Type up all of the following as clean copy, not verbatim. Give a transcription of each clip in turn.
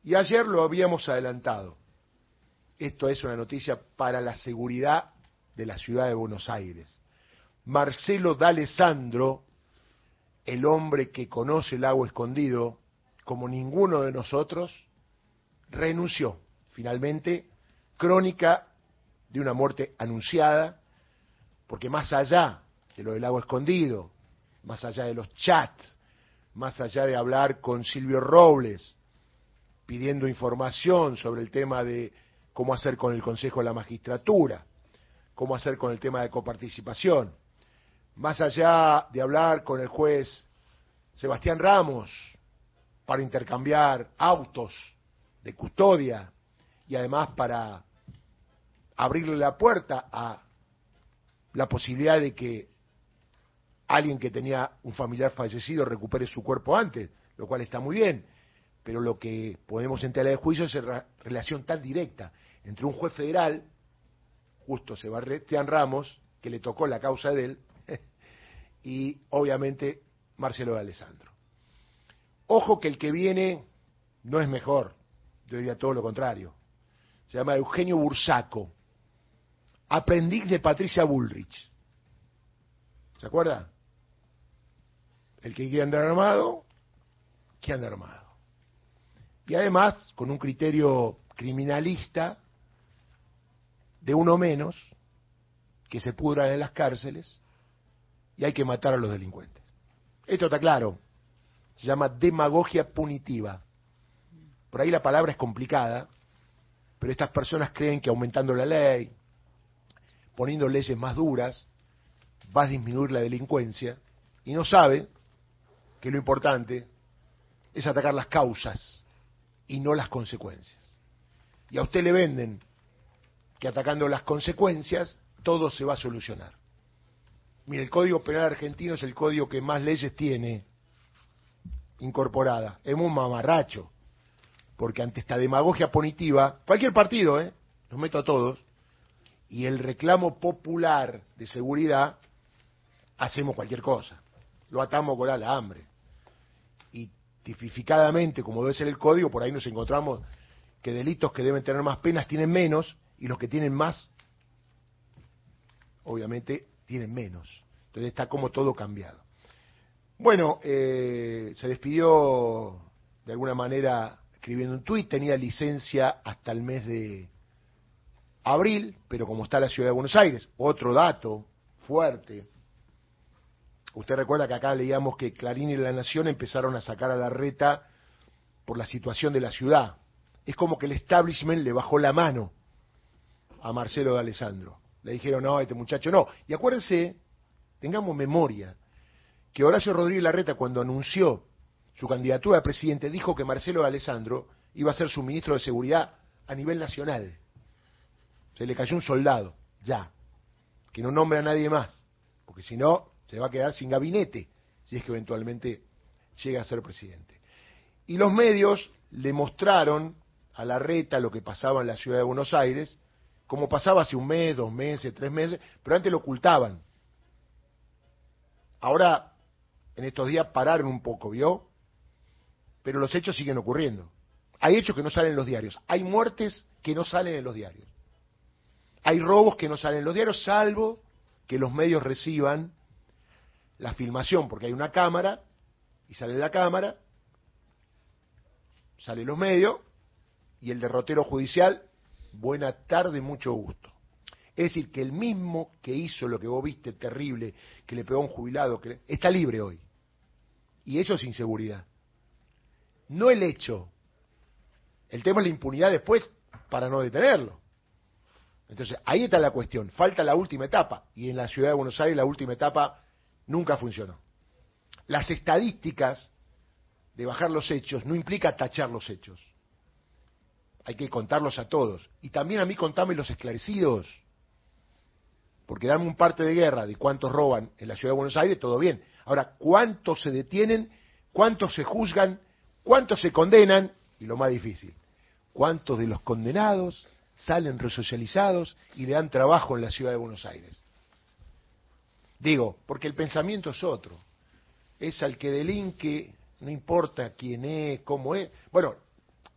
Y ayer lo habíamos adelantado. Esto es una noticia para la seguridad de la ciudad de Buenos Aires. Marcelo D'Alessandro, el hombre que conoce el lago escondido como ninguno de nosotros, renunció. Finalmente, crónica de una muerte anunciada, porque más allá de lo del lago escondido, más allá de los chats, más allá de hablar con Silvio Robles, pidiendo información sobre el tema de cómo hacer con el Consejo de la Magistratura, cómo hacer con el tema de coparticipación, más allá de hablar con el juez Sebastián Ramos para intercambiar autos de custodia y además para abrirle la puerta a la posibilidad de que alguien que tenía un familiar fallecido recupere su cuerpo antes, lo cual está muy bien, pero lo que podemos en tela de juicio es la relación tan directa entre un juez federal, justo Sebastián Ramos, que le tocó la causa de él, y obviamente Marcelo D'Alessandro. Ojo que el que viene no es mejor, yo diría todo lo contrario. Se llama Eugenio Bursaco, aprendiz de Patricia Bullrich. ¿Se acuerda? El que quiere andar armado, que anda armado. Y además, con un criterio criminalista de uno menos, que se pudran en las cárceles y hay que matar a los delincuentes. Esto está claro. Se llama demagogia punitiva. Por ahí la palabra es complicada, pero estas personas creen que aumentando la ley, poniendo leyes más duras, va a disminuir la delincuencia, y no saben que lo importante es atacar las causas y no las consecuencias. Y a usted le venden que atacando las consecuencias todo se va a solucionar. Mire, el Código Penal argentino es el código que más leyes tiene incorporada. Es un mamarracho, porque ante esta demagogia punitiva, cualquier partido, los meto a todos, y el reclamo popular de seguridad, hacemos cualquier cosa. Lo atamos con alambre. Y tipificadamente, como debe ser el código, por ahí nos encontramos que delitos que deben tener más penas tienen menos, y los que tienen más, obviamente, tienen menos. Entonces está como todo cambiado. Bueno, se despidió de alguna manera escribiendo un tuit, tenía licencia hasta el mes de abril, pero como está la ciudad de Buenos Aires, otro dato fuerte. Usted recuerda que acá leíamos que Clarín y La Nación empezaron a sacar a Larreta por la situación de la ciudad. Es como que el establishment le bajó la mano a Marcelo D'Alessandro. Le dijeron, no, este muchacho no. Y acuérdense, tengamos memoria, que Horacio Rodríguez Larreta, cuando anunció su candidatura a presidente, dijo que Marcelo D'Alessandro iba a ser su ministro de Seguridad a nivel nacional. Se le cayó un soldado, ya, que no nombra a nadie más, porque si no, se va a quedar sin gabinete, si es que eventualmente llega a ser presidente. Y los medios le mostraron a Larreta lo que pasaba en la ciudad de Buenos Aires, como pasaba hace un mes, 2 meses, 3 meses, pero antes lo ocultaban. Ahora, en estos días pararon un poco, ¿vio? Pero los hechos siguen ocurriendo. Hay hechos que no salen en los diarios. Hay muertes que no salen en los diarios. Hay robos que no salen en los diarios, salvo que los medios reciban la filmación, porque hay una cámara, y sale la cámara, salen los medios, y el derrotero judicial, buena tarde, mucho gusto. Es decir, que el mismo que hizo lo que vos viste terrible, que le pegó a un jubilado, está libre hoy. Y eso es inseguridad. No el hecho. El tema es la impunidad después para no detenerlo. Entonces, ahí está la cuestión. Falta la última etapa. Y en la ciudad de Buenos Aires la última etapa nunca funcionó. Las estadísticas de bajar los hechos no implica tachar los hechos. Hay que contarlos a todos. Y también a mí contame los esclarecidos. Porque dame un parte de guerra de cuántos roban en la ciudad de Buenos Aires, todo bien. Ahora, ¿cuántos se detienen? ¿Cuántos se juzgan? ¿Cuántos se condenan? Y lo más difícil, ¿cuántos de los condenados salen resocializados y le dan trabajo en la ciudad de Buenos Aires? Digo, porque el pensamiento es otro. Es al que delinque, no importa quién es, cómo es. Bueno,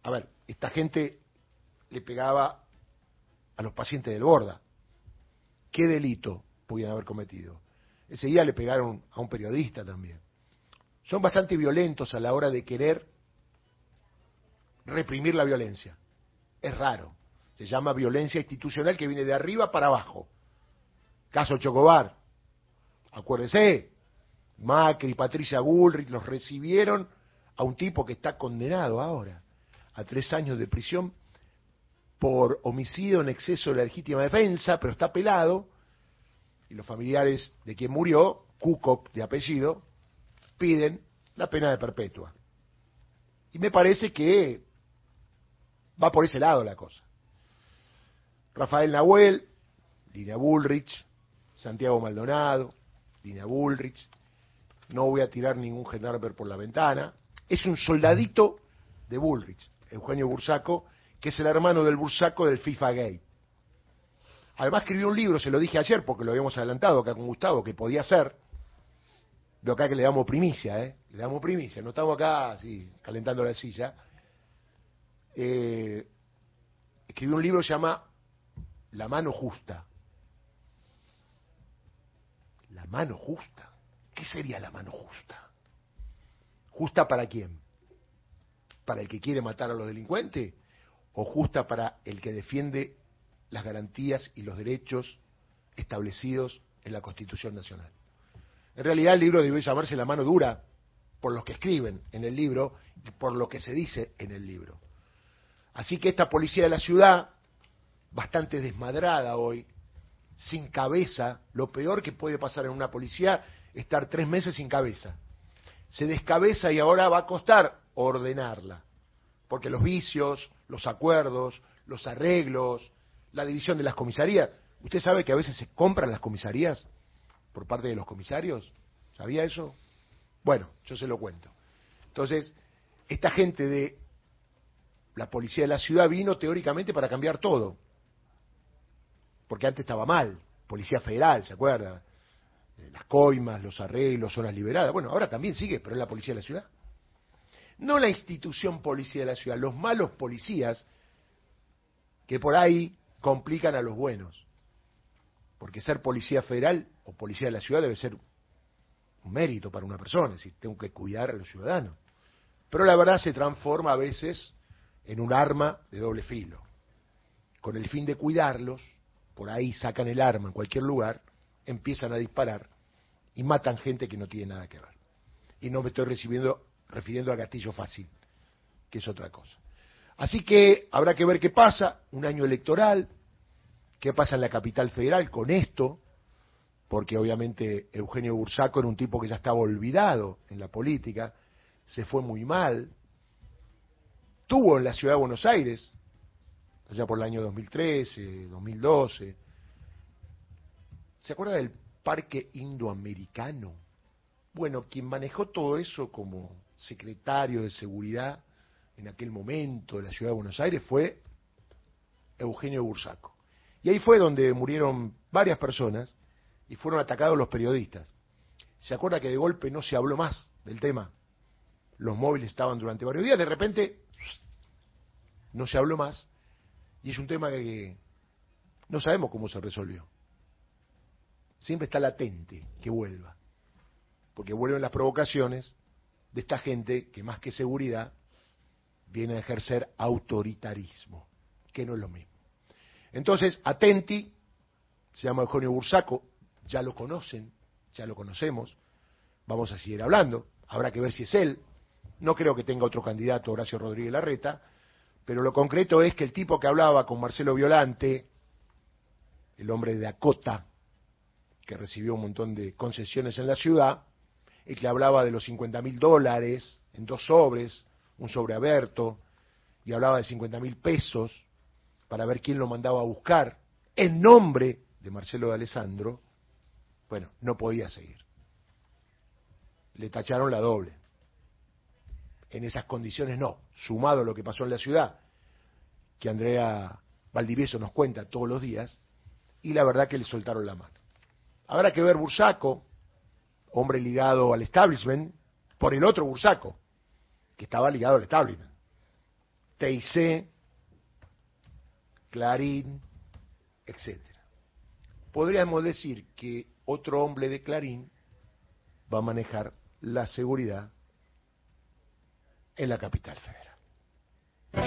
A ver, esta gente le pegaba a los pacientes del Borda. ¿Qué delito podían haber cometido? Ese día le pegaron a un periodista también. Son bastante violentos a la hora de querer reprimir la violencia. Es raro. Se llama violencia institucional, que viene de arriba para abajo. Caso Chocobar. Acuérdese, Macri, Patricia Bullrich los recibieron a un tipo que está condenado ahora a 3 años de prisión por homicidio en exceso de la legítima defensa, pero está pelado, y los familiares de quien murió, Kukoc de apellido, piden la pena de perpetua. Y me parece que va por ese lado la cosa. Rafael Nahuel, Lina Bullrich, Santiago Maldonado, Lina Bullrich, no voy a tirar ningún gendarme por la ventana, es un soldadito de Bullrich, Eugenio Bursaco, que es el hermano del Bursaco del FIFA Gate. Además escribió un libro, se lo dije ayer porque lo habíamos adelantado acá con Gustavo, que podía ser. Veo acá que le damos primicia, le damos primicia, no estamos acá así calentando la silla. Escribió un libro que se llama La mano justa. La mano justa. ¿Qué sería la mano justa? ¿Justa para quién? ¿Para el que quiere matar a los delincuentes? ¿O justa para el que defiende las garantías y los derechos establecidos en la Constitución Nacional? En realidad el libro debe llamarse La mano dura, por los que escriben en el libro y por lo que se dice en el libro. Así que esta policía de la ciudad, bastante desmadrada hoy, sin cabeza, lo peor que puede pasar en una policía es estar 3 meses sin cabeza. Se descabeza y ahora va a costar ordenarla, porque los vicios, los acuerdos, los arreglos, la división de las comisarías. ¿Usted sabe que a veces se compran las comisarías por parte de los comisarios? ¿Sabía eso? Bueno, yo se lo cuento. Entonces, esta gente de la policía de la ciudad vino teóricamente para cambiar todo, porque antes estaba mal. Policía Federal, ¿se acuerda? Las coimas, los arreglos, zonas liberadas. Bueno, ahora también sigue, pero es la policía de la ciudad. No la institución policía de la ciudad, los malos policías que por ahí complican a los buenos. Porque ser policía federal o policía de la ciudad debe ser un mérito para una persona, es decir, tengo que cuidar a los ciudadanos. Pero la verdad se transforma a veces en un arma de doble filo. Con el fin de cuidarlos, por ahí sacan el arma en cualquier lugar, empiezan a disparar y matan gente que no tiene nada que ver. Y no me estoy refiriendo al gatillo fácil, que es otra cosa. Así que habrá que ver qué pasa, un año electoral, qué pasa en la capital federal con esto, porque obviamente Eugenio Bursaco era un tipo que ya estaba olvidado en la política, se fue muy mal, tuvo en la ciudad de Buenos Aires, allá por el año 2013, 2012, ¿se acuerda del Parque Indoamericano? Bueno, quien manejó todo eso como secretario de Seguridad en aquel momento de la ciudad de Buenos Aires fue Eugenio Bursaco. Y ahí fue donde murieron varias personas y fueron atacados los periodistas. ¿Se acuerda que de golpe no se habló más del tema? Los móviles estaban durante varios días, de repente no se habló más, y es un tema que no sabemos cómo se resolvió. Siempre está latente que vuelva, porque vuelven las provocaciones de esta gente que más que seguridad viene a ejercer autoritarismo, que no es lo mismo. Entonces, atenti, se llama Eugenio Bursaco, ya lo conocen, ya lo conocemos, vamos a seguir hablando, habrá que ver si es él, no creo que tenga otro candidato, Horacio Rodríguez Larreta, pero lo concreto es que el tipo que hablaba con Marcelo Violante, el hombre de Dakota, que recibió un montón de concesiones en la ciudad, el que hablaba de los $50.000 en 2 sobres, un sobre abierto, y hablaba de $50.000 para ver quién lo mandaba a buscar, en nombre de Marcelo de Alessandro, bueno, no podía seguir. Le tacharon la doble. En esas condiciones no, sumado a lo que pasó en la ciudad, que Andrea Valdivieso nos cuenta todos los días, y la verdad que le soltaron la mano. Habrá que ver Bursaco, hombre ligado al establishment, por el otro Bursaco, que estaba ligado al establishment. TIC, Clarín, etcétera. Podríamos decir que otro hombre de Clarín va a manejar la seguridad en la capital federal.